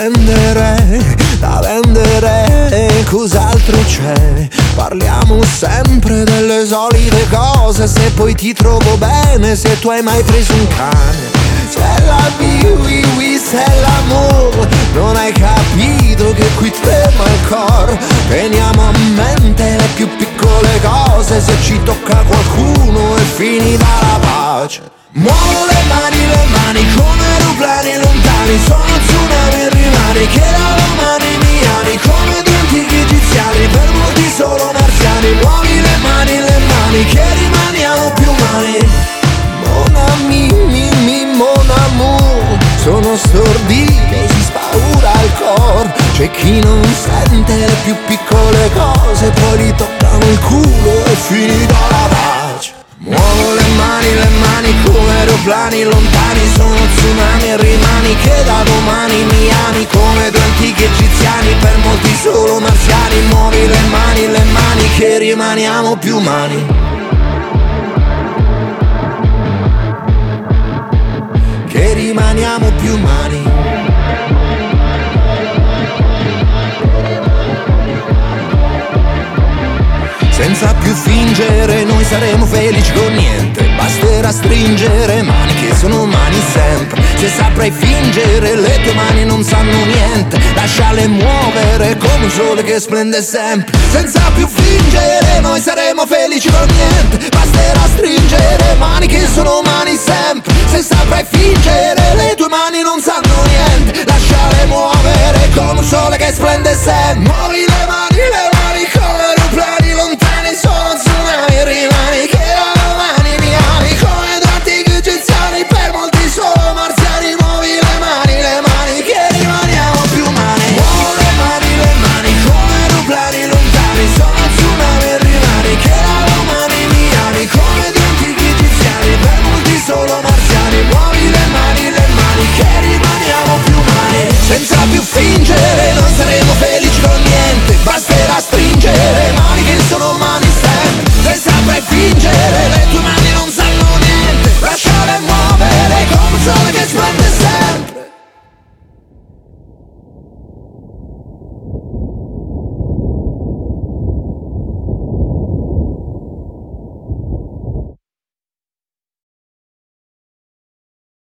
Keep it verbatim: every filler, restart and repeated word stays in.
vendere, da vendere, cos'altro c'è? Parliamo sempre delle solite cose, se poi ti trovo bene, se tu hai mai preso un cane. C'è la oui, oui, c'è l'amore, non hai capito che qui trema il cor. Teniamo a mente le più piccole cose, se ci tocca qualcuno è finita la pace. Muovo le mani, le mani come aeroplani lontani, sono tsunami rimani che da domani mi ami, come due antichi egiziani, per molti solo marziani. Muovi le mani, le mani che rimaniamo più umani. Mon ami, mi, mi, mon amour, sono stordito, si spaura il cor. C'è chi non sente le più piccole cose, poi gli toccano il culo e finita la pace. Muovo le mani, le mani come aeroplani lontani, sono tsunami e rimani che da domani mi ami, come due antichi egiziani, per molti solo marziani. Muovi le mani, le mani che rimaniamo più umani. Che rimaniamo più umani. Senza più fingere noi saremo felici con niente, basterà stringere mani che sono mani sempre. Se saprai fingere le tue mani non sanno niente, lasciale muovere come un sole che splende sempre. Senza più fingere noi saremo felici con niente, basterà stringere mani che sono mani sempre. Se saprai fingere le tue mani non sanno niente, lasciale muovere come un sole che splende sempre. Muovi le mani, le mani come aeroplani lontani, sono tsunami rimani che da domani mi ami, come due antichi egiziani, per molti solo marziani. Muovi le mani, le mani che rimaniamo più umani. Muovo le mani, le mani come aeroplani lontani, sono tsunami rimani che da domani mi ami, come due antichi egiziani, per molti solo marziani. Muovi le mani, le mani che rimaniamo più umani. Senza più fingere